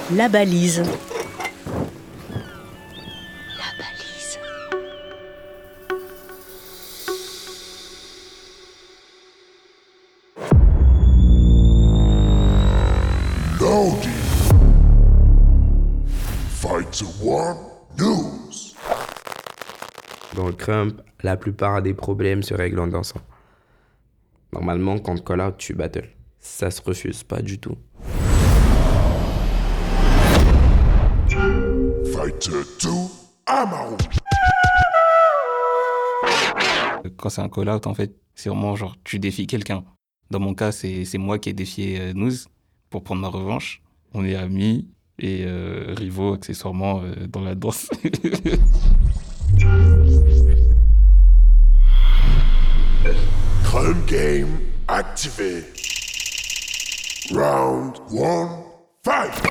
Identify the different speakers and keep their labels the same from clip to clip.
Speaker 1: La balise.
Speaker 2: Loading. Fight One News.
Speaker 3: Dans le crump, la plupart des problèmes se règlent en dansant. Normalement, quand call out, tu battle. Ça se refuse pas du tout.
Speaker 2: Fighter 2 Amaru.
Speaker 4: Quand c'est un call-out, en fait, c'est vraiment genre tu défies quelqu'un. Dans mon cas, c'est moi qui ai défié Nouz pour prendre ma revanche. On est amis et rivaux accessoirement dans la danse.
Speaker 2: Crump game activé. Round 1, fight!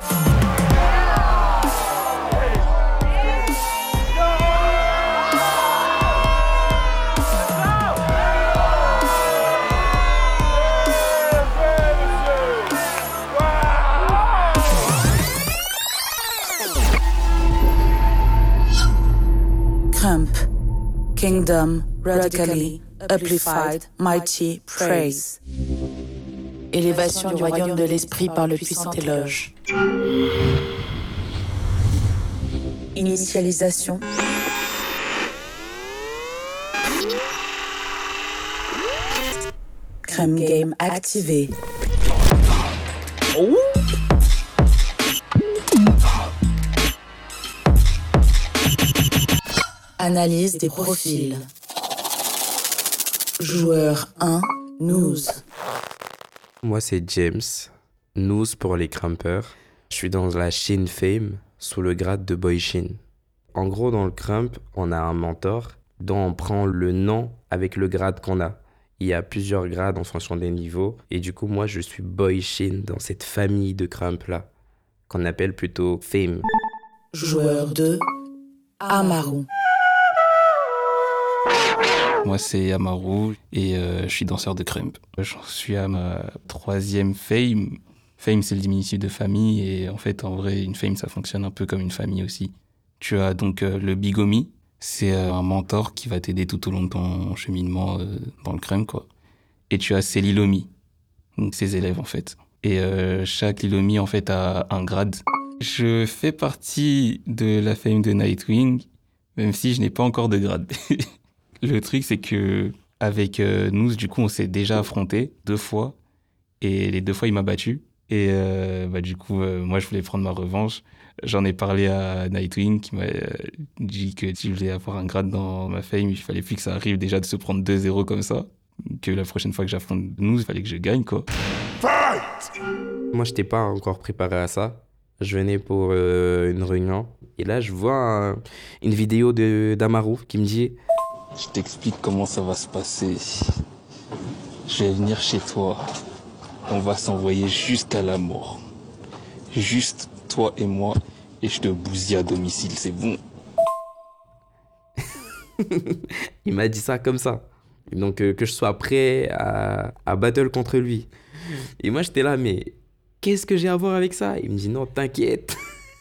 Speaker 5: Crump, Kingdom, Radically, Amplified, Mighty, Praise. Élévation du royaume de l'esprit par le puissant éloge. Initialisation. Crump game activé. Analyse des profils. Joueur 1, Nouz.
Speaker 3: Moi, c'est James. Nouz pour les crumpers. Je suis dans la Shin Fame, sous le grade de Boy Shin. En gros, dans le crump, on a un mentor dont on prend le nom avec le grade qu'on a. Il y a plusieurs grades en fonction des niveaux. Et du coup, moi, je suis Boy Shin dans cette famille de crump-là, qu'on appelle plutôt Fame.
Speaker 5: Joueur 2, Amaru.
Speaker 4: Moi, c'est Amaru et je suis danseur de crump. J'en suis à ma 3e fame. Fame, c'est le diminutif de famille et en fait, en vrai, une fame, ça fonctionne un peu comme une famille aussi. Tu as donc le bigomi, c'est un mentor qui va t'aider tout au long de ton cheminement dans le crump, quoi. Et tu as ses lilomi, donc ses élèves en fait. Et chaque lilomi en fait a un grade. Je fais partie de la fame de Nightwing, même si je n'ai pas encore de grade. Le truc, c'est que avec Nouz, du coup, on s'est déjà affrontés 2 fois. Et les 2 fois, il m'a battu. Et du coup, moi, je voulais prendre ma revanche. J'en ai parlé à Nightwing, qui m'a dit que si je voulais avoir un grade dans ma fame, il fallait plus que ça arrive déjà de se prendre 2-0 comme ça. Que la prochaine fois que j'affronte Nouz, il fallait que je gagne, quoi.
Speaker 2: Fight!
Speaker 3: Moi, je n'étais pas encore préparé à ça. Je venais pour une réunion. Et là, je vois une vidéo d'Amaru qui me dit...
Speaker 4: Je t'explique comment ça va se passer. Je vais venir chez toi. On va s'envoyer jusqu'à la mort. Juste toi et moi. Et je te bousille à domicile, c'est bon.
Speaker 3: Il m'a dit ça comme ça. Donc que je sois prêt à battle contre lui. Et moi, j'étais là, mais qu'est-ce que j'ai à voir avec ça? Il me dit non, t'inquiète.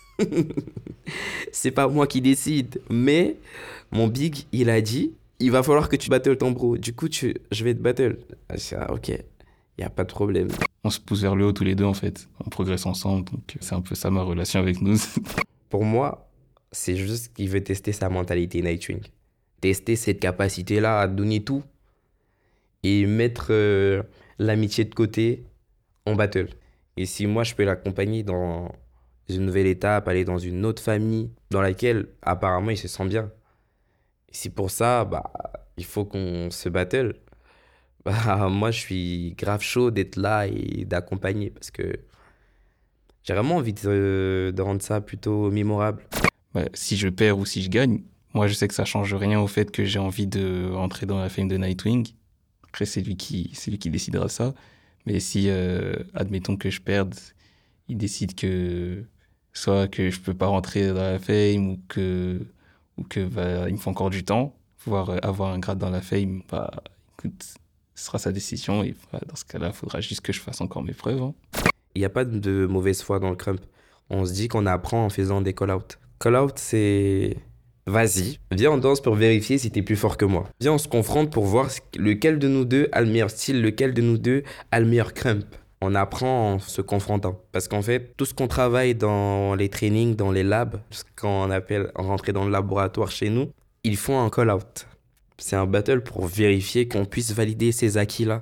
Speaker 3: C'est pas moi qui décide. Mais mon big, il a dit... Il va falloir que tu battles ton bro. Du coup, je vais te battle. Ok, il n'y a pas de problème.
Speaker 4: On se pousse vers le haut tous les deux, en fait. On progresse ensemble. Donc, c'est un peu ça ma relation avec nous.
Speaker 3: Pour moi, c'est juste qu'il veut tester sa mentalité Nightwing. Tester cette capacité-là à donner tout. Et mettre l'amitié de côté en battle. Et si moi, je peux l'accompagner dans une nouvelle étape, aller dans une autre famille dans laquelle, apparemment, il se sent bien. C'est pour ça, il faut qu'on se battle. Moi, je suis grave chaud d'être là et d'accompagner parce que j'ai vraiment envie de rendre ça plutôt mémorable.
Speaker 4: Si je perds ou si je gagne, moi, je sais que ça change rien au fait que j'ai envie de rentrer dans la fame de Nightwing. Après, c'est lui qui décidera de ça. Mais si, admettons que je perde, il décide que soit que je peux pas rentrer dans la fame ou que il me faut encore du temps pour pouvoir avoir un grade dans la fame, écoute, ce sera sa décision et dans ce cas-là, il faudra juste que je fasse encore mes preuves. Hein.
Speaker 3: Il n'y a pas de mauvaise foi dans le crump. On se dit qu'on apprend en faisant des call-out. Call-out, c'est... Vas-y, viens on danse pour vérifier si t'es plus fort que moi. Viens on se confronte pour voir lequel de nous deux a le meilleur style, lequel de nous deux a le meilleur crump. On apprend en se confrontant. Parce qu'en fait, tout ce qu'on travaille dans les trainings, dans les labs, ce qu'on appelle rentrer dans le laboratoire chez nous, ils font un call-out. C'est un battle pour vérifier qu'on puisse valider ces acquis-là.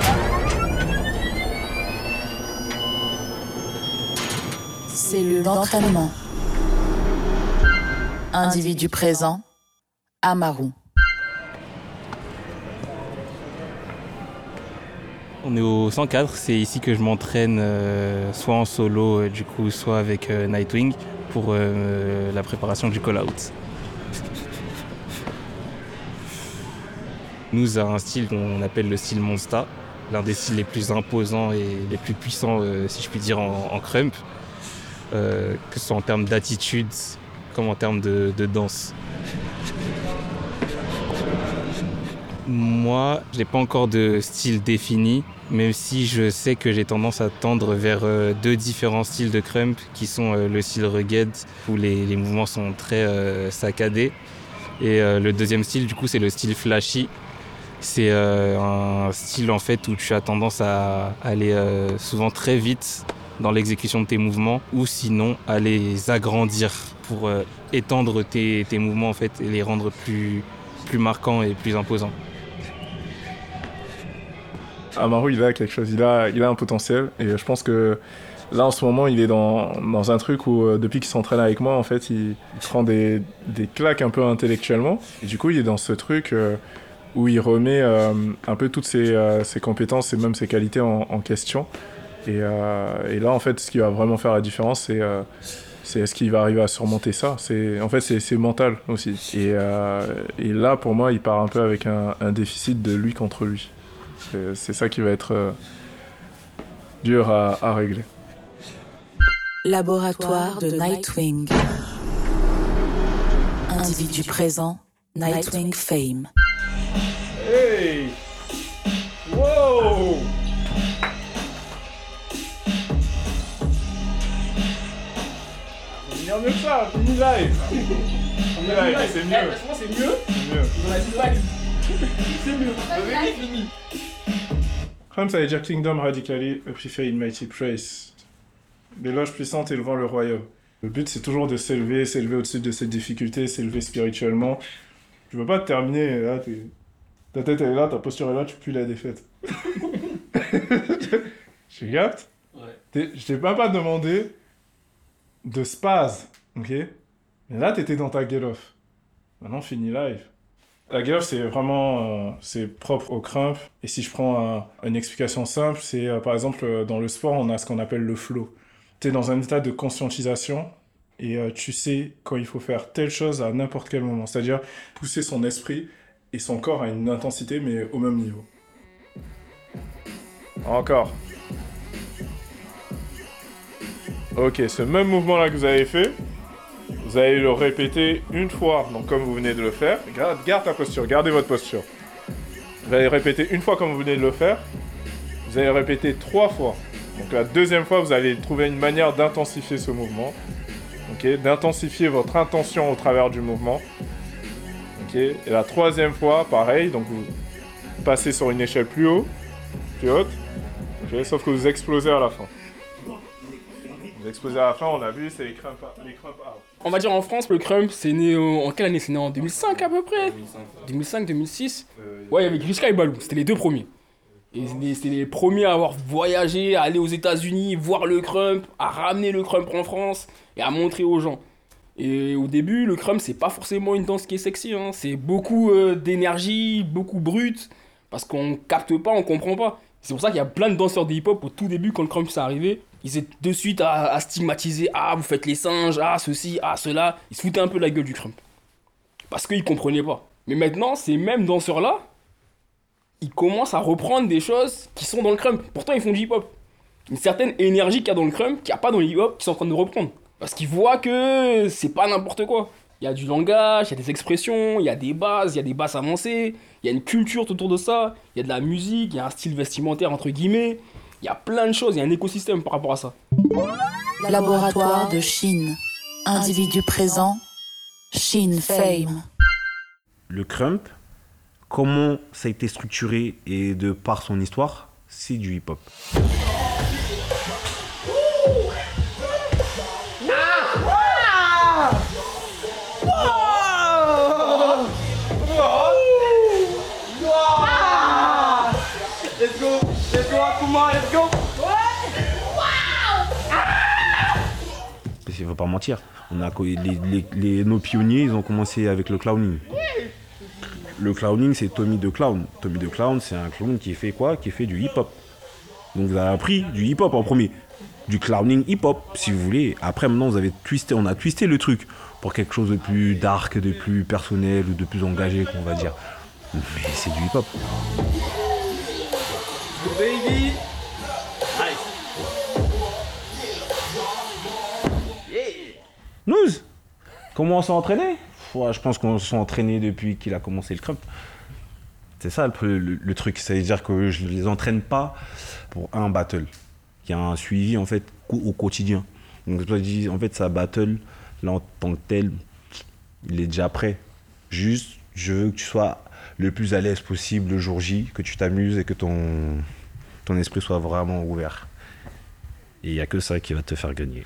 Speaker 5: Cellule d'entraînement. Individu présent, Amaru.
Speaker 4: On est au 104, c'est ici que je m'entraîne soit en solo, du coup, soit avec Nightwing pour la préparation du call-out. Nous avons un style qu'on appelle le style Monsta, l'un des styles les plus imposants et les plus puissants, si je puis dire, en crump, que ce soit en termes d'attitude comme en termes de danse. Moi, je n'ai pas encore de style défini, même si je sais que j'ai tendance à tendre vers deux différents styles de crump qui sont le style rugged, où les mouvements sont très saccadés, et le deuxième style, du coup, c'est le style flashy. C'est un style en fait où tu as tendance à aller souvent très vite dans l'exécution de tes mouvements, ou sinon à les agrandir pour étendre tes mouvements en fait et les rendre plus marquants et plus imposants.
Speaker 1: Amaru, il a quelque chose, il a un potentiel, et je pense que là en ce moment il est dans un truc où depuis qu'il s'entraîne avec moi en fait il prend des claques un peu intellectuellement, et du coup il est dans ce truc où il remet un peu toutes ses compétences et même ses qualités en question. Et là, en fait, ce qui va vraiment faire la différence, c'est est-ce qu'il va arriver à surmonter ça. C'est mental aussi. Et là, pour moi, il part un peu avec un déficit de lui contre lui. C'est ça qui va être dur à régler.
Speaker 5: Laboratoire de Nightwing. Individu présent, Nightwing Fame.
Speaker 1: Hey! Wow! Mieux que ça, fini live. Fini live, c'est mieux.
Speaker 6: C'est mieux.
Speaker 1: C'est mieux.
Speaker 6: On a dit valide. C'est mieux. C'est fini.
Speaker 1: Comme ça veut dire Kingdom Radically Amplify in Mighty Praise. L'éloge puissante élevant le royaume. Le but c'est toujours de s'élever au-dessus de cette difficulté, s'élever spirituellement. Tu peux pas te terminer, là, ta tête elle est là, ta posture est là, tu pues la défaite. Tu captes? Ouais. Je t'ai même pas demandé de spaz, ok? Mais là, t'étais dans ta get-off. Maintenant, fini live. La get-off, c'est vraiment c'est propre au crump. Et si je prends une explication simple, c'est par exemple, dans le sport, on a ce qu'on appelle le flow. T'es dans un état de conscientisation et tu sais quand il faut faire telle chose à n'importe quel moment. C'est-à-dire pousser son esprit et son corps à une intensité, mais au même niveau. Encore. Ok, ce même mouvement-là que vous avez fait, vous allez le répéter une fois, donc comme vous venez de le faire. Garde ta posture, gardez votre posture. Vous allez répéter une fois comme vous venez de le faire. Vous allez répéter 3 fois. Donc la deuxième fois, vous allez trouver une manière d'intensifier ce mouvement. Ok, d'intensifier votre intention au travers du mouvement. Ok, et la troisième fois, pareil, donc vous passez sur une échelle plus haute. Okay, sauf que vous explosez à la fin. Vous explosez à la fin, on l'a vu, c'est les crump out.
Speaker 6: On va dire en France, le crump, c'est né en quelle année? C'est né en 2005 à peu près. 2005, 2006. Ouais, avec Griska et Balou, c'était les deux premiers. Et c'était les premiers à avoir voyagé, à aller aux États-Unis, voir le crump, à ramener le crump en France et à montrer aux gens. Et au début, le crump, c'est pas forcément une danse qui est sexy, hein. C'est beaucoup d'énergie, beaucoup brut, parce qu'on capte pas, on comprend pas. C'est pour ça qu'il y a plein de danseurs de hip-hop au tout début, quand le crump s'est arrivé, ils étaient de suite à stigmatiser. Ah, vous faites les singes, ah, ceci, ah, cela. Ils se foutaient un peu la gueule du crump. Parce qu'ils comprenaient pas. Mais maintenant, ces mêmes danseurs-là, ils commencent à reprendre des choses qui sont dans le crump. Pourtant, ils font du hip-hop. Une certaine énergie qu'il y a dans le crump, qu'il n'y a pas dans le hip-hop, qu'ils sont en train de reprendre. Parce qu'ils voient que c'est pas n'importe quoi. Il y a du langage, il y a des expressions, il y a des basses avancées, il y a une culture autour de ça, il y a de la musique, il y a un style vestimentaire entre guillemets, il y a plein de choses, il y a un écosystème par rapport à ça.
Speaker 5: Laboratoire de Shin. Individu présent, Shin Fame.
Speaker 7: Le crump, comment ça a été structuré et de par son histoire, c'est du hip-hop. Il ne faut pas mentir. Nos pionniers, ils ont commencé avec le clowning. Le clowning, c'est Tommy the Clown. Tommy the Clown, c'est un clown qui fait quoi? Qui fait du hip-hop. Donc vous avez appris du hip-hop en premier. Du clowning hip-hop, si vous voulez. Après, maintenant, on a twisté le truc pour quelque chose de plus dark, de plus personnel ou de plus engagé, qu'on va dire. Mais c'est du hip-hop.
Speaker 8: Baby.
Speaker 7: Nous, comment on s'est entraîné? Je pense qu'on s'est entraîné depuis qu'il a commencé le crump. C'est ça le truc, c'est-à-dire que je ne les entraîne pas pour un battle. Il y a un suivi en fait au quotidien. Donc en fait sa battle, là en tant que tel, il est déjà prêt. Juste, je veux que tu sois le plus à l'aise possible le jour J, que tu t'amuses et que ton esprit soit vraiment ouvert. Et il n'y a que ça qui va te faire gagner.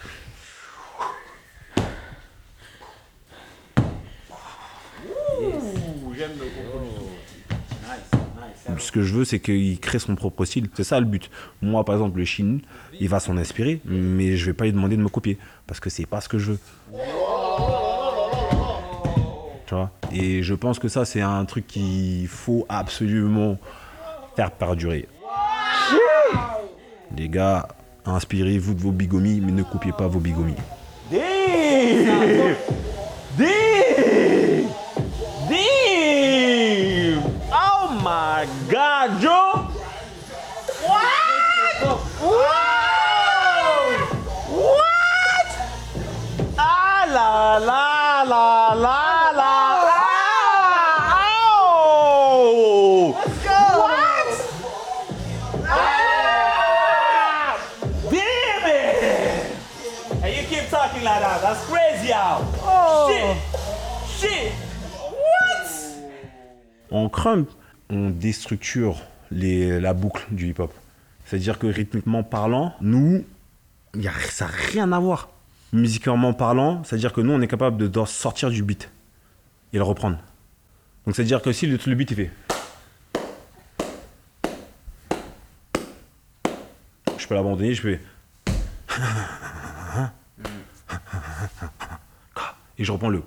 Speaker 7: Ce que je veux, c'est qu'il crée son propre style. C'est ça le but. Moi, par exemple, le Shin, il va s'en inspirer, mais je vais pas lui demander de me copier parce que c'est pas ce que je veux. Tu vois? Et je pense que ça, c'est un truc qu'il faut absolument faire perdurer. Les gars, inspirez-vous de vos bigomis, mais ne copiez pas vos bigomis. Oh my God, Joe! What? What? Ah la la la la la! Oh! Let's go! What? Ah! Damn it! Hey, you keep talking like that. That's crazy out. Oh! Shit! En crump, on déstructure la boucle du hip-hop. C'est-à-dire que rythmiquement parlant, nous, ça n'a rien à voir. Musicalement parlant, c'est-à-dire que nous, on est capable de sortir du beat et le reprendre. Donc c'est-à-dire que si le beat, il fait... Je peux l'abandonner, je fais... Et je reprends le...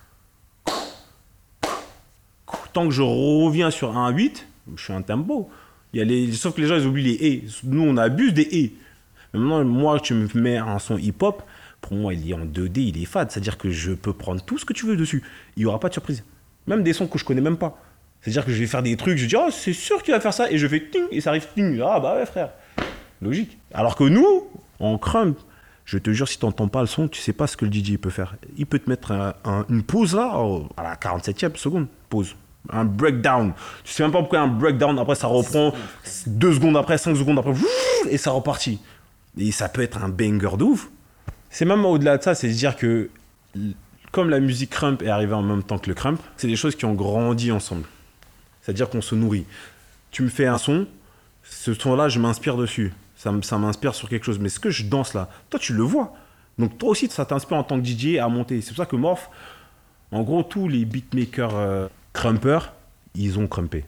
Speaker 7: Tant que je reviens sur un 8, je suis un tempo. Sauf que les gens, ils oublient les et. Nous, on abuse des et. Mais maintenant, moi, tu me mets un son hip-hop, pour moi, il est en 2D, il est fade. C'est-à-dire que je peux prendre tout ce que tu veux dessus. Il n'y aura pas de surprise. Même des sons que je connais même pas. C'est-à-dire que je vais faire des trucs, je dis, oh, c'est sûr qu'il va faire ça. Et je fais ting, et ça arrive ting. Ah bah ouais, frère. Logique. Alors que nous, en crump, je te jure, si tu n'entends pas le son, tu sais pas ce que le DJ peut faire. Il peut te mettre une pause là, à la 47e seconde. Pause. Un breakdown. Tu sais même pas pourquoi un breakdown, après ça reprend 2 secondes après, 5 secondes après, et ça repartit. Et ça peut être un banger de ouf. C'est même au-delà de ça, c'est de dire que comme la musique crump est arrivée en même temps que le crump, c'est des choses qui ont grandi ensemble. C'est-à-dire qu'on se nourrit. Tu me fais un son, ce son-là, je m'inspire dessus. Ça m'inspire sur quelque chose. Mais ce que je danse là, toi tu le vois. Donc toi aussi, ça t'inspire en tant que DJ à monter. C'est pour ça que Morph, en gros, tous les beatmakers... Crumpers, ils ont crumpé.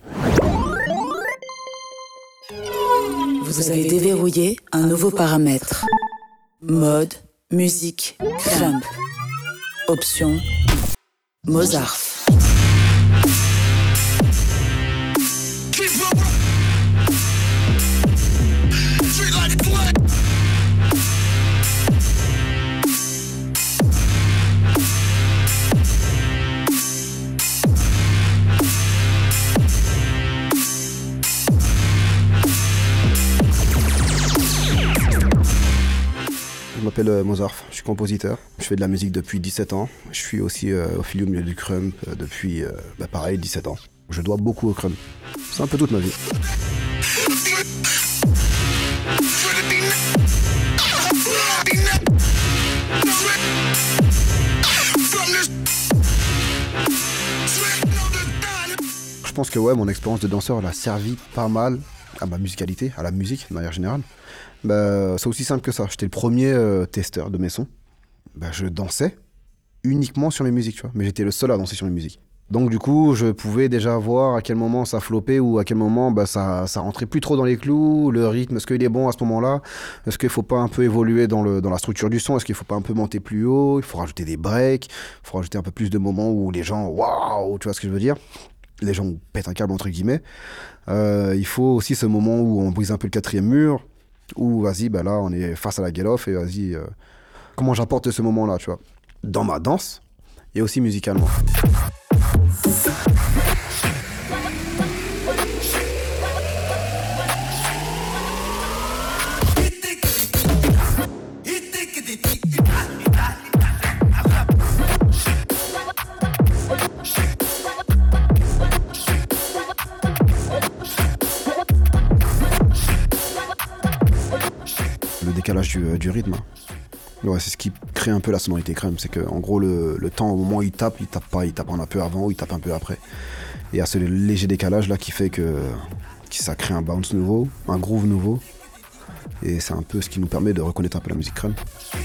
Speaker 5: Vous avez déverrouillé un nouveau paramètre. Mode, musique, crump. Option, Mozart.
Speaker 9: Je m'appelle Mozart, je suis compositeur, je fais de la musique depuis 17 ans. Je suis aussi affilié au milieu du crump depuis, pareil, 17 ans. Je dois beaucoup au crump. C'est un peu toute ma vie. je pense que ouais, mon expérience de danseur, elle a servi pas mal à ma musicalité, à la musique de manière générale. Bah, c'est aussi simple que ça. J'étais le premier testeur de mes sons. Bah, je dansais uniquement sur mes musiques, tu vois. Mais j'étais le seul à danser sur mes musiques. Donc du coup, je pouvais déjà voir à quel moment ça flopait ou à quel moment bah, ça rentrait plus trop dans les clous, le rythme, est-ce qu'il est bon à ce moment-là, est-ce qu'il faut pas un peu évoluer dans la structure du son, est-ce qu'il faut pas un peu monter plus haut, il faut rajouter des breaks, il faut rajouter un peu plus de moments où les gens, waouh, tu vois ce que je veux dire, les gens pètent un câble entre guillemets. Il faut aussi ce moment où on brise un peu le quatrième mur, où vas-y, bah là on est face à la get-off et vas-y, comment j'apporte ce moment-là, tu vois, dans ma danse et aussi musicalement. Le décalage du rythme. Ouais, c'est ce qui crée un peu la sonorité crème, c'est que en gros le temps au moment où il tape pas, il tape un peu avant ou il tape un peu après. Et il y a ce léger décalage là qui fait que ça crée un bounce nouveau, un groove nouveau. Et c'est un peu ce qui nous permet de reconnaître un peu la musique crème.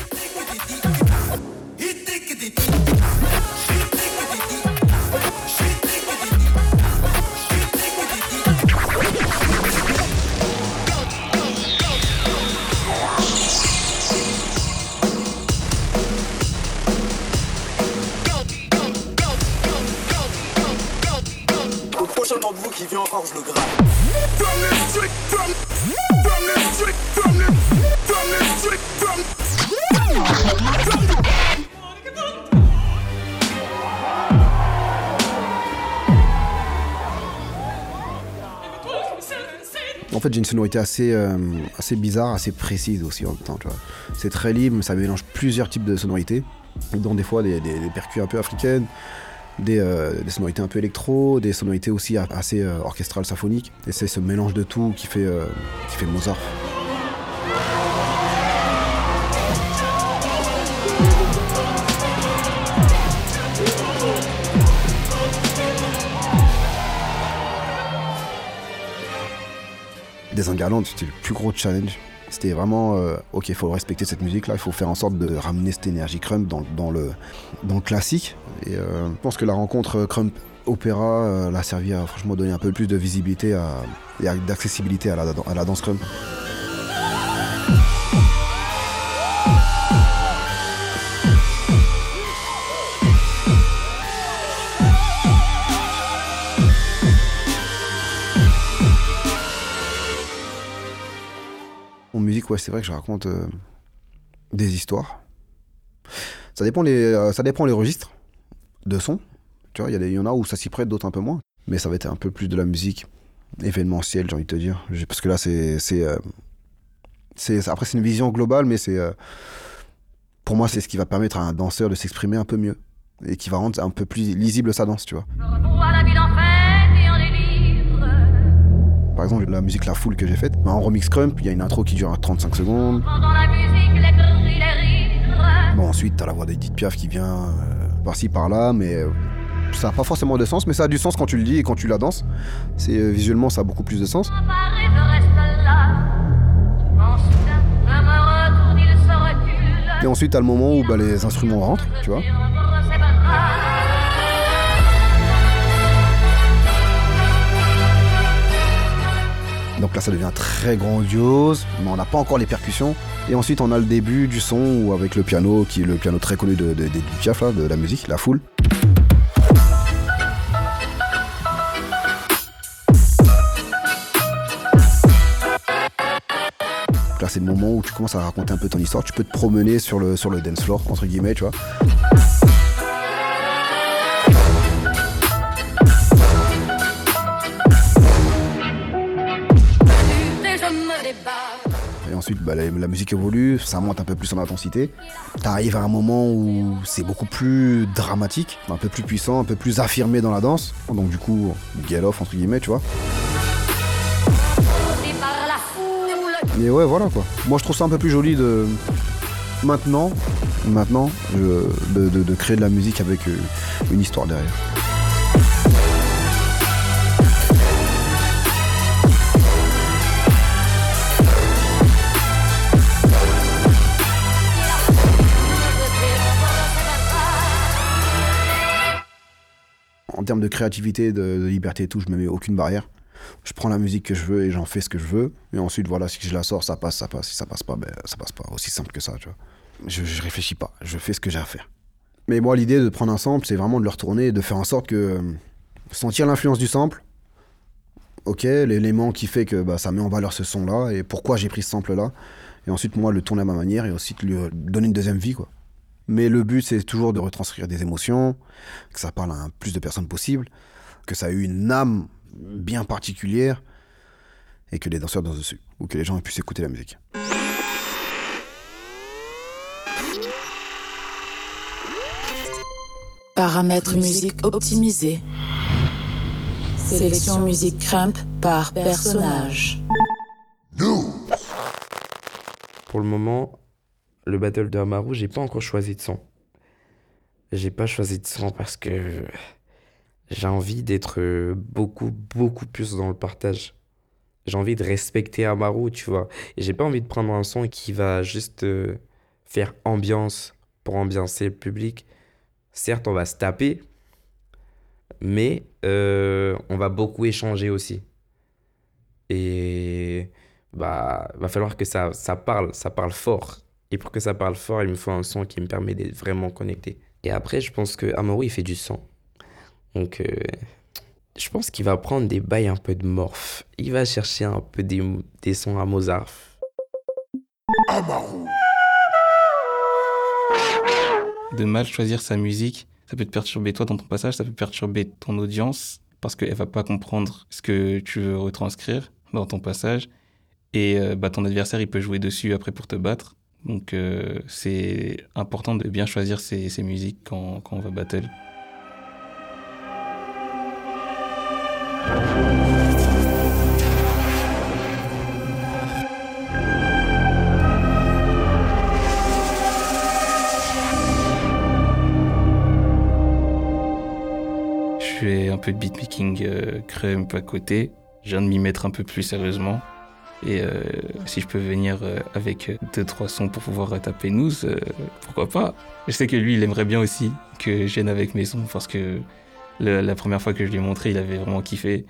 Speaker 8: Qui vient encore, je le gratte.
Speaker 9: En fait, j'ai une sonorité assez bizarre, assez précise aussi en même temps, tu vois. C'est très libre, ça mélange plusieurs types de sonorités, dont des fois des percus un peu africaines, des sonorités un peu électro, des sonorités aussi assez orchestrales, symphoniques. Et c'est ce mélange de tout qui fait Mozart. Dezengaland, c'était le plus gros challenge. C'était vraiment, ok, il faut respecter cette musique-là, il faut faire en sorte de ramener cette énergie crump dans le classique. Et je pense que la rencontre crump opéra l'a servi à franchement donner un peu plus de visibilité et d'accessibilité à la danse crump. En musique, ouais, c'est vrai que je raconte des histoires. Ça dépend les registres de son. Tu vois, il y en a où ça s'y prête, d'autres un peu moins. Mais ça va être un peu plus de la musique événementielle, j'ai envie de te dire. Parce que là, après, c'est une vision globale, mais pour moi, c'est ce qui va permettre à un danseur de s'exprimer un peu mieux. Et qui va rendre un peu plus lisible sa danse, tu vois. Par exemple, la musique La Foule que j'ai faite, en remix crump, il y a une intro qui dure 35 secondes. Bon, ensuite, t'as la voix d'Edith Piaf qui vient par-ci, par-là, mais ça n'a pas forcément de sens, mais ça a du sens quand tu le dis et quand tu la danses. Visuellement, ça a beaucoup plus de sens. Et ensuite, t'as le moment où les instruments rentrent, tu vois. Donc là, ça devient très grandiose, mais on n'a pas encore les percussions. Et ensuite, on a le début du son où avec le piano, qui est le piano très connu du Piaf, là, de la musique, La Foule. Donc là, c'est le moment où tu commences à raconter un peu ton histoire. Tu peux te promener sur le dance floor, entre guillemets, tu vois. Et ensuite, la musique évolue, ça monte un peu plus en intensité. T'arrives à un moment où c'est beaucoup plus dramatique, un peu plus puissant, un peu plus affirmé dans la danse. Donc du coup, get off, entre guillemets, tu vois. Mais ouais, voilà quoi. Moi, je trouve ça un peu plus joli de... Maintenant, de créer de la musique avec une histoire derrière. termes de créativité, de liberté et tout, je me mets aucune barrière. Je prends la musique que je veux et j'en fais ce que je veux. Et ensuite, voilà, si je la sors, ça passe, ça passe. Si ça passe pas, ben ça passe pas. Aussi simple que ça, tu vois. Je réfléchis pas, je fais ce que j'ai à faire. Mais moi, l'idée de prendre un sample, c'est vraiment de le retourner et de faire en sorte que sentir l'influence du sample, ok, l'élément qui fait que ça met en valeur ce son-là et pourquoi j'ai pris ce sample-là. Et ensuite, moi, le tourner à ma manière et aussi de lui donner une deuxième vie, quoi. Mais le but, c'est toujours de retranscrire des émotions, que ça parle à un plus de personnes possible, que ça ait eu une âme bien particulière et que les danseurs dansent dessus, ou que les gens puissent écouter la musique.
Speaker 5: Paramètres musique optimisés. Sélection musique Krump par personnage.
Speaker 3: Pour le moment, le battle de Amaru, j'ai pas encore choisi de son. J'ai pas choisi de son parce que j'ai envie d'être beaucoup plus dans le partage. J'ai envie de respecter Amaru, tu vois. Et j'ai pas envie de prendre un son qui va juste faire ambiance pour ambiancer le public. Certes, on va se taper, mais on va beaucoup échanger aussi. Et va falloir que ça parle fort. Et pour que ça parle fort, il me faut un son qui me permet d'être vraiment connecté. Et après, je pense que Amaru, il fait du son. Donc, je pense qu'il va prendre des bails un peu de morph. Il va chercher un peu des sons à Mozart.
Speaker 2: Amaru.
Speaker 4: De mal choisir sa musique, ça peut te perturber toi dans ton passage, ça peut perturber ton audience parce qu'elle va pas comprendre ce que tu veux retranscrire dans ton passage. Et ton adversaire, il peut jouer dessus après pour te battre. Donc, c'est important de bien choisir ses musiques quand on va battle. Je fais un peu de beatmaking Krump à côté. Je viens de m'y mettre un peu plus sérieusement. Et si je peux venir avec 2-3 sons pour pouvoir taper nous, pourquoi pas. Je sais que lui, il aimerait bien aussi que je vienne avec mes sons parce que la première fois que je lui ai montré, il avait vraiment kiffé.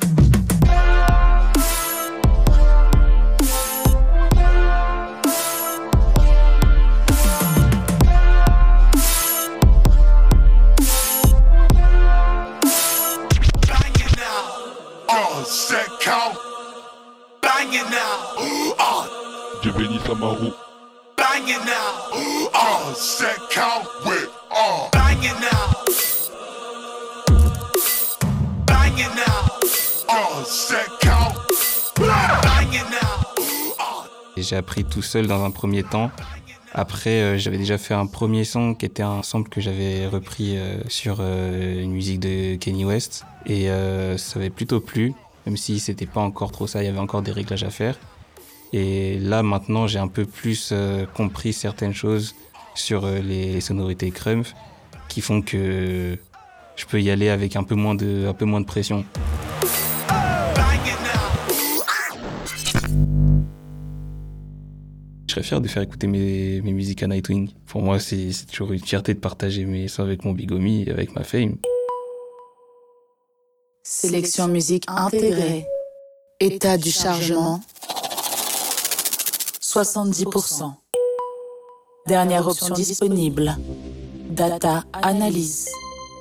Speaker 2: Dieu bénisse Amaru. Bang it now. Set count with Bang it now. Bang it now. Set count. Bang it now.
Speaker 4: Et j'ai appris tout seul dans un premier temps. Après, j'avais déjà fait un premier son qui était un sample que j'avais repris sur une musique de Kanye West. Et ça avait plutôt plu, même si c'était pas encore trop ça, il y avait encore des réglages à faire. Et là, maintenant, j'ai un peu plus compris certaines choses sur les sonorités Krump qui font que je peux y aller avec un peu moins de pression. Je serais fier de faire écouter mes musiques à Nightwing. Pour moi, c'est toujours une fierté de partager mes sons avec mon Big Homie et avec ma fame.
Speaker 5: Sélection musique intégrée. État du chargement. 70%. Dernière option disponible. Data analyse.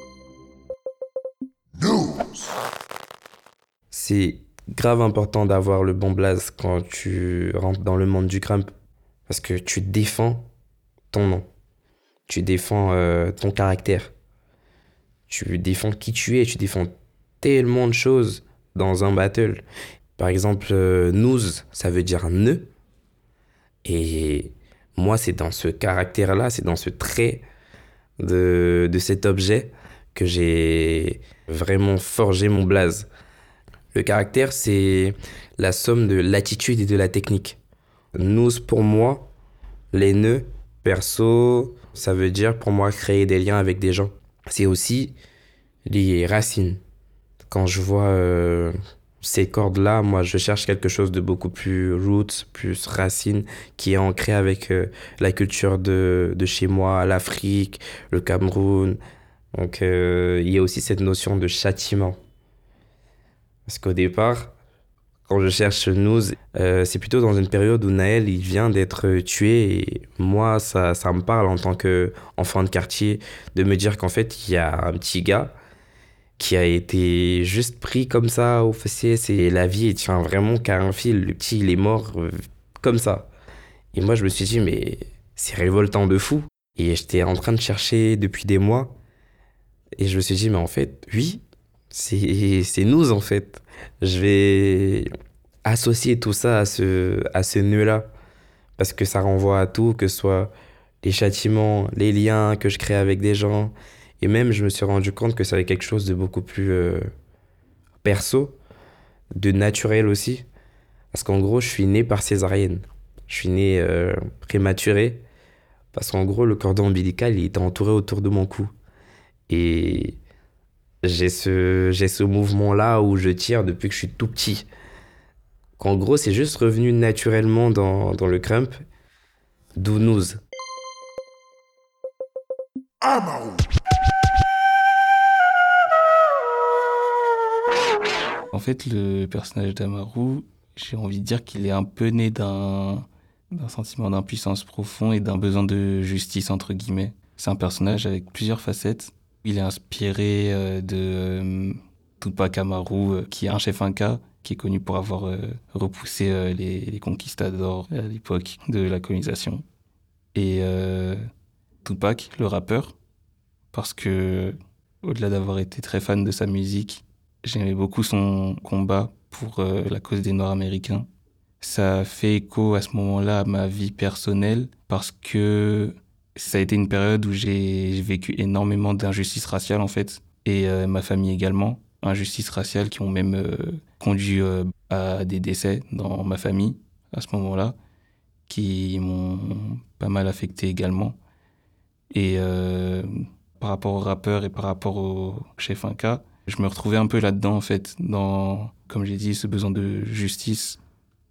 Speaker 3: C'est grave important d'avoir le bon blaze quand tu rentres dans le monde du Krump. Parce que tu défends ton nom. Tu défends ton caractère. Tu défends qui tu es. Tu défends tellement de choses dans un battle. Par exemple, Nouz, ça veut dire nœud. Et moi, c'est dans ce caractère-là, c'est dans ce trait de cet objet que j'ai vraiment forgé mon blaze. Le caractère, c'est la somme de l'attitude et de la technique. Nous, pour moi, les nœuds, perso, ça veut dire pour moi créer des liens avec des gens. C'est aussi les racines. Quand je vois ces cordes-là, moi, je cherche quelque chose de beaucoup plus roots, plus racines, qui est ancré avec la culture de chez moi, l'Afrique, le Cameroun. Donc, il y a aussi cette notion de châtiment. Parce qu'au départ, quand je cherche Nouz, c'est plutôt dans une période où Naël il vient d'être tué. Et moi, ça me parle en tant qu'enfant de quartier de me dire qu'en fait, il y a un petit gars qui a été juste pris comme ça au faciès et la vie tient vraiment qu'à un fil. Le petit, il est mort comme ça. Et moi, je me suis dit, mais c'est révoltant de fou. Et j'étais en train de chercher depuis des mois. Et je me suis dit, mais en fait, oui, c'est nous, en fait. Je vais associer tout ça à ce nœud-là. Parce que ça renvoie à tout, que ce soit les châtiments, les liens que je crée avec des gens. Et même, je me suis rendu compte que ça avait quelque chose de beaucoup plus perso, de naturel aussi. Parce qu'en gros, je suis né par césarienne. Je suis né prématuré. Parce qu'en gros, le cordon ombilical, il était entouré autour de mon cou. Et j'ai ce mouvement-là où je tire depuis que je suis tout petit. Qu'en gros, c'est juste revenu naturellement dans le crump, d'où Nouz.
Speaker 2: Amaru.
Speaker 4: En fait, le personnage d'Amaru, j'ai envie de dire qu'il est un peu né d'un sentiment d'impuissance profond et d'un besoin de justice, entre guillemets. C'est un personnage avec plusieurs facettes. Il est inspiré de Tupac Amaru, qui est un chef Inca, qui est connu pour avoir repoussé les conquistadors à l'époque de la colonisation. Et Tupac, le rappeur, parce que, au-delà d'avoir été très fan de sa musique, j'aimais beaucoup son combat pour la cause des Noirs américains. Ça fait écho à ce moment-là à ma vie personnelle parce que ça a été une période où j'ai vécu énormément d'injustices raciales en fait, et ma famille également. Injustices raciales qui ont même conduit à des décès dans ma famille à ce moment-là, qui m'ont pas mal affecté également. Et par rapport au rappeur et par rapport au chef Inca, je me retrouvais un peu là-dedans, en fait, dans, comme j'ai dit, ce besoin de justice.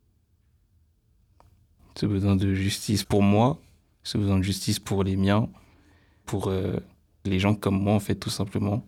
Speaker 4: Ce besoin de justice pour moi, ce besoin de justice pour les miens, pour les gens comme moi, en fait, tout simplement.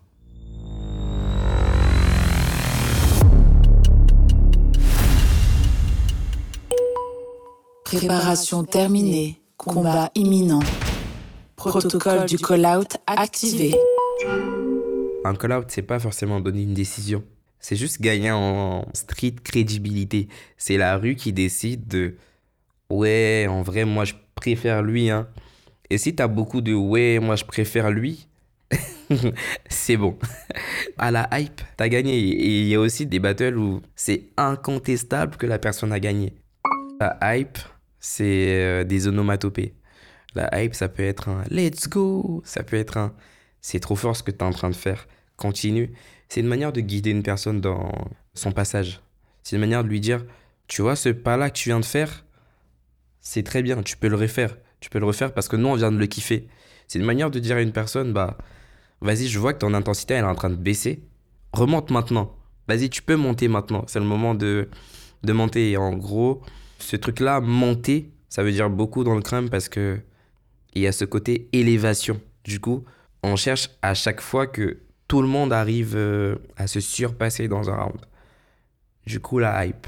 Speaker 5: Préparation terminée. Combat imminent. Protocole du call-out activé.
Speaker 3: Un call-out, c'est pas forcément donner une décision. C'est juste gagner en street crédibilité. C'est la rue qui décide de « Ouais, en vrai, moi, je préfère lui. » hein. Et si t'as beaucoup de « Ouais, moi, je préfère lui », c'est bon. À la hype, t'as gagné. Et il y a aussi des battles où c'est incontestable que la personne a gagné. La hype, c'est des onomatopées. La hype, ça peut être un « Let's go », ça peut être un « C'est trop fort ce que t'es en train de faire, continue ». C'est une manière de guider une personne dans son passage. C'est une manière de lui dire « Tu vois, ce pas-là que tu viens de faire, c'est très bien, tu peux le refaire. Tu peux le refaire parce que nous, on vient de le kiffer. » C'est une manière de dire à une personne « Bah, vas-y, je vois que ton intensité, elle est en train de baisser. Remonte maintenant. Vas-y, tu peux monter maintenant. C'est le moment de monter. » Et en gros, ce truc-là, monter, ça veut dire beaucoup dans le crime parce que il y a ce côté élévation. Du coup, on cherche à chaque fois que tout le monde arrive à se surpasser dans un round. Du coup, la hype.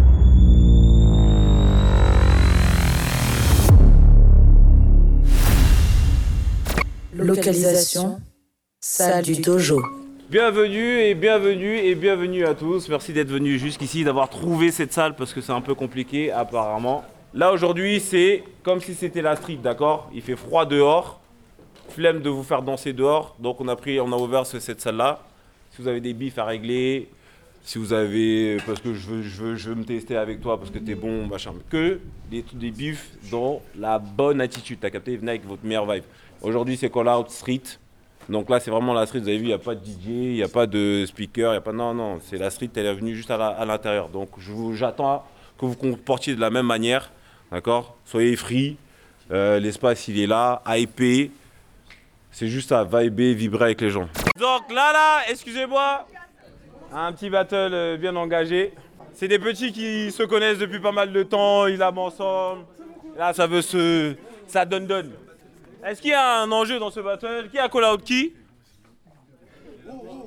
Speaker 5: Localisation, salle du dojo.
Speaker 7: Bienvenue et bienvenue et bienvenue à tous. Merci d'être venus jusqu'ici, d'avoir trouvé cette salle parce que c'est un peu compliqué apparemment. Là aujourd'hui c'est comme si c'était la street, d'accord? Il fait froid dehors, flemme de vous faire danser dehors, donc on a ouvert cette salle-là. Si vous avez des bifs à régler, si vous avez, parce que je veux me tester avec toi parce que t'es bon, machin, que des bifs dans la bonne attitude, t'as capté? Venez avec votre meilleure vibe. Aujourd'hui c'est Call Out Street. Donc là, c'est vraiment la street. Vous avez vu, il n'y a pas de DJ, il n'y a pas de speaker, il n'y a pas... Non, c'est la street, elle est venue juste à l'intérieur. Donc j'attends que vous comportiez de la même manière, d'accord? Soyez free, l'espace, il est là, hypé. C'est juste à vibrer, vibrer avec les gens. Donc là, excusez-moi, un petit battle bien engagé. C'est des petits qui se connaissent depuis pas mal de temps, ils lament ensemble. Là, ça donne. Est-ce qu'il y a un enjeu dans ce battle? Qui a call out qui?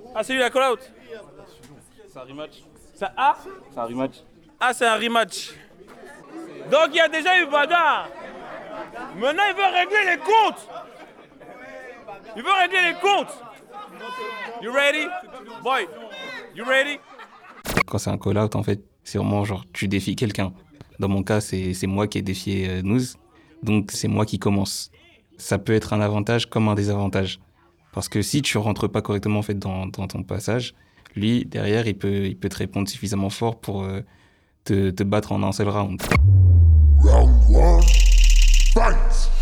Speaker 10: Ah, c'est lui la call-out.
Speaker 11: C'est un rematch.
Speaker 10: Ça, ah
Speaker 11: C'est un rematch.
Speaker 10: Ah, c'est un rematch. Donc, il y a déjà eu bagarre. Maintenant, il veut régler les comptes. Il veut régler les comptes. You ready? Boy, you ready?
Speaker 4: Quand c'est un call-out, en fait, c'est vraiment genre tu défies quelqu'un. Dans mon cas, c'est moi qui ai défié Nouz, donc c'est moi qui commence. Ça peut être un avantage comme un désavantage. Parce que si tu rentres pas correctement en fait, dans ton passage, lui, derrière, il peut te répondre suffisamment fort pour te battre en un seul round.
Speaker 2: Round one, fight!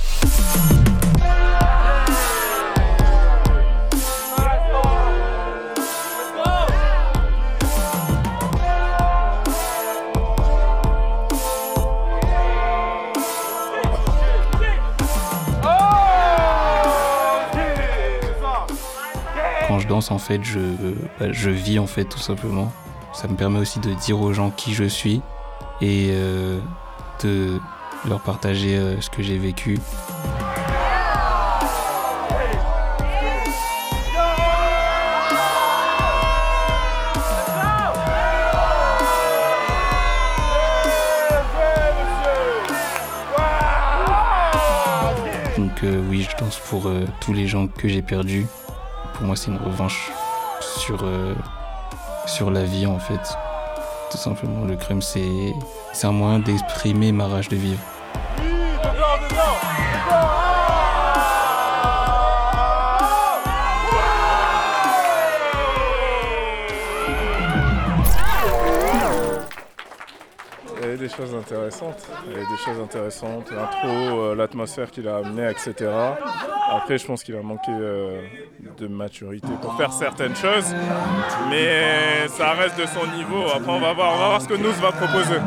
Speaker 4: Quand je danse, en fait, je vis, en fait, tout simplement. Ça me permet aussi de dire aux gens qui je suis et de leur partager ce que j'ai vécu. Donc oui, je danse pour tous les gens que j'ai perdus. Pour moi, c'est une revanche sur la vie, en fait. Tout simplement, le crème, c'est un moyen d'exprimer ma rage de vivre.
Speaker 1: Il y avait des choses intéressantes. L'intro, l'atmosphère qu'il a amenée, etc. Après, je pense qu'il a manqué de maturité pour faire certaines choses. Mais ça reste de son niveau. Après, on va voir ce que Nouz va proposer.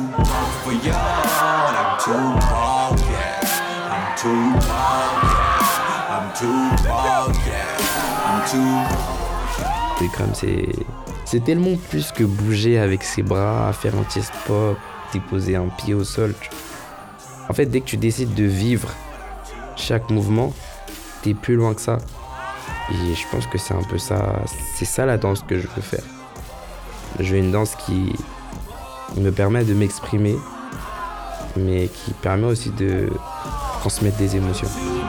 Speaker 3: Le crème, c'est tellement plus que bouger avec ses bras, faire un chest pop, déposer un pied au sol. En fait, dès que tu décides de vivre chaque mouvement, t'es plus loin que ça. Et je pense que c'est un peu ça. C'est ça la danse que je veux faire. Je veux une danse qui me permet de m'exprimer, mais qui permet aussi de transmettre des émotions.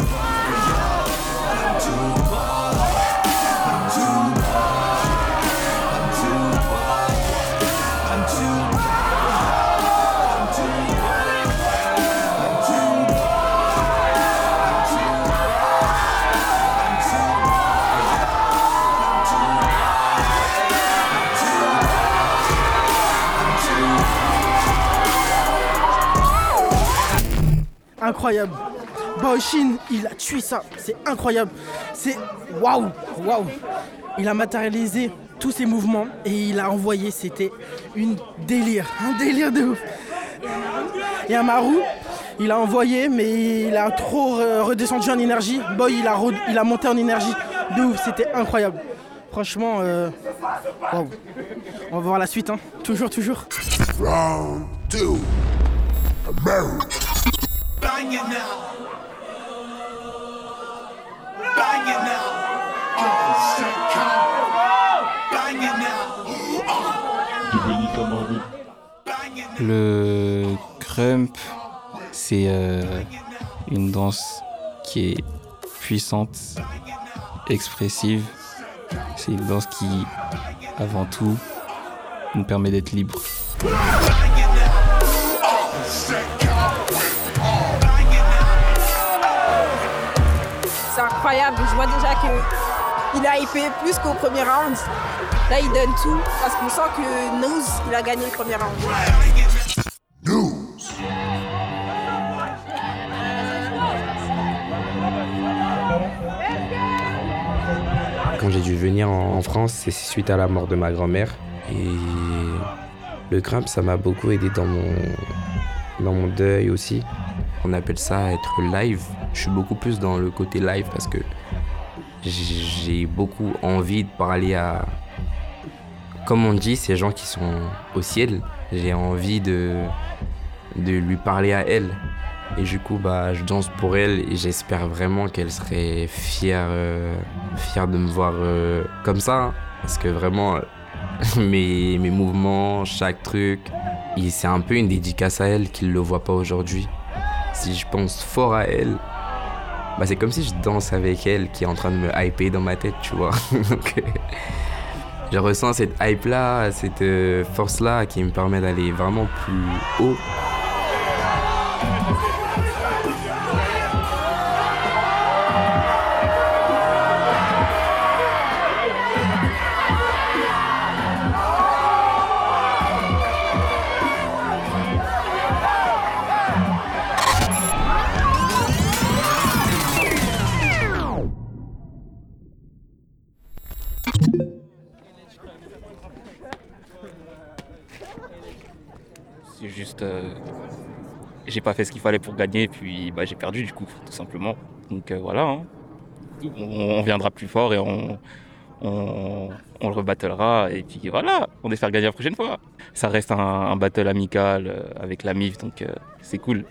Speaker 12: Incroyable. Baoshin, il a tué ça. C'est incroyable. C'est waouh. Il a matérialisé tous ses mouvements et il a envoyé. C'était un délire de ouf. Et Amaru, il a envoyé, mais il a trop redescendu en énergie. Boy, il a monté en énergie de ouf. C'était incroyable. Franchement, waouh. On va voir la suite, hein. Toujours.
Speaker 2: Round 2, Amaru.
Speaker 8: Bang it now. Bang it now. Oh, set count. Bang it now.
Speaker 4: Le crump, c'est une danse qui est puissante, expressive. C'est une danse qui, avant tout, nous permet d'être libres.
Speaker 13: C'est incroyable, je vois déjà qu'il a hypé plus qu'au premier round. Là, il donne tout parce qu'on sent que Nouz, il a gagné le premier round.
Speaker 3: Quand j'ai dû venir en France, c'est suite à la mort de ma grand-mère. Et le crump, ça m'a beaucoup aidé dans mon deuil aussi. On appelle ça être live. Je suis beaucoup plus dans le côté live parce que j'ai beaucoup envie de parler à, comme on dit, ces gens qui sont au ciel. J'ai envie de lui parler à elle. Et du coup, je danse pour elle et j'espère vraiment qu'elle serait fière de me voir comme ça. Hein. Parce que vraiment, mes mouvements, chaque truc, et c'est un peu une dédicace à elle qu'il ne le voit pas aujourd'hui. Si je pense fort à elle, c'est comme si je danse avec elle qui est en train de me hyper dans ma tête, tu vois. Donc, je ressens cette hype-là, cette force-là qui me permet d'aller vraiment plus haut.
Speaker 11: C'est juste, j'ai pas fait ce qu'il fallait pour gagner, puis j'ai perdu du coup, tout simplement. Donc voilà, hein. On viendra plus fort et on le rebattlera, et puis voilà, on espère gagner la prochaine fois. Ça reste un battle amical avec la MIF, donc c'est cool.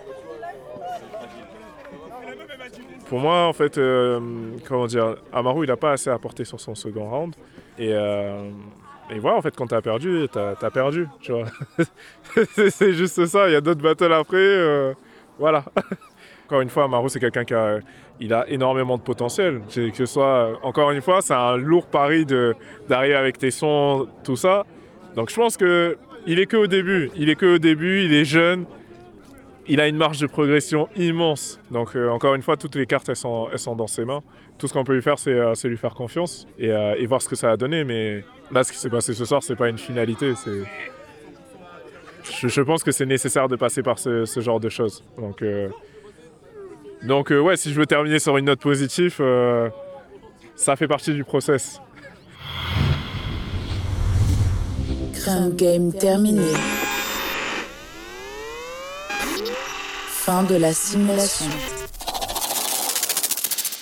Speaker 1: Pour moi, en fait, Amaru, il n'a pas assez apporté sur son second round. Et voilà, en fait, quand t'as perdu, t'as perdu, tu vois. C'est juste ça, il y a d'autres battles après, voilà. Encore une fois, Amaru, c'est quelqu'un qui a énormément de potentiel. Que ce soit, encore une fois, c'est un lourd pari d'arriver avec tes sons, tout ça. Donc je pense qu'il est qu'au début, il est jeune. Il a une marge de progression immense. Donc, encore une fois, toutes les cartes, elles sont dans ses mains. Tout ce qu'on peut lui faire, c'est lui faire confiance et voir ce que ça a donné. Mais là, ce qui s'est passé ce soir, c'est pas une finalité. Je pense que c'est nécessaire de passer par ce genre de choses. Donc, ouais, si je veux terminer sur une note positive, ça fait partie du process.
Speaker 5: Crumb Game terminé. Fin de la simulation.